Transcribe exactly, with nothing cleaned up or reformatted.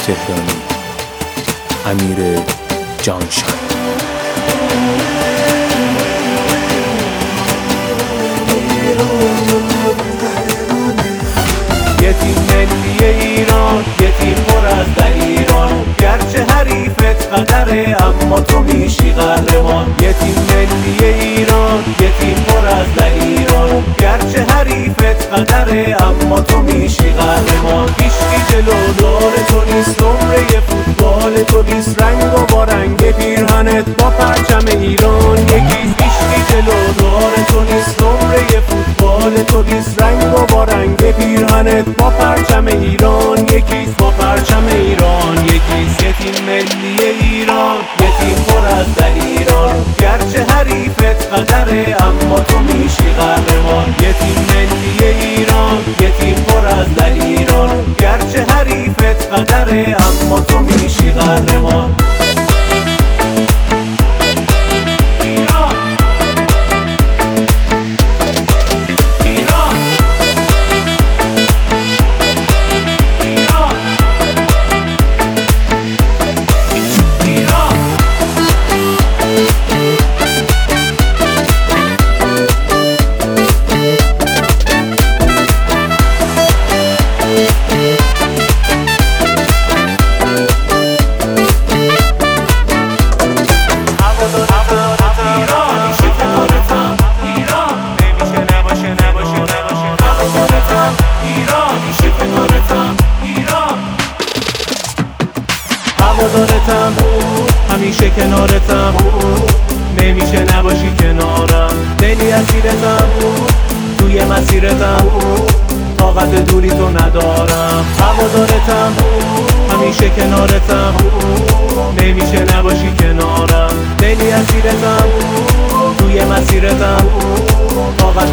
تهرانی، امیر جانشان. یتیم ملی ایران، یتیم پر از دلیران، گرچه حریفت قدره اما تو میشی قهرمان. یتیم ملی ایران، یتیم پر از دلیران، گرچه حریفت قدره اما تو میشی قهرمان. هیچکی جلو دار تو نیست، نمره فوتبال تو نیست، رنگ و با رنگ پیرهنت با پرچم ایران یکی. هیچکی جلو دار تو نیست، نمره فوتبال تو نیست، رنگ و با رنگ پیرهنت با پرچم ایران یکی، با پرچم ایران یکی. یتیم ملی ایران، یتیم پر از دلیران، گرچه حریفت قدره اما تو میشی قهرمان. یتیم ملی ایران، یتیم پر از دلیران، گرچه حریفت قدره اما تو میشی قهرمان. هوادارتم، همیشه کنارتم، نمیشه نباشی کنارم. دلی اسیرتم، توی مسیرتم، طاقت دوری تو ندارم. هوادارتم، همیشه کنارتم، نمیشه نباشی کنارم. دلی اسیرتم، توی مسیرتم، طاقت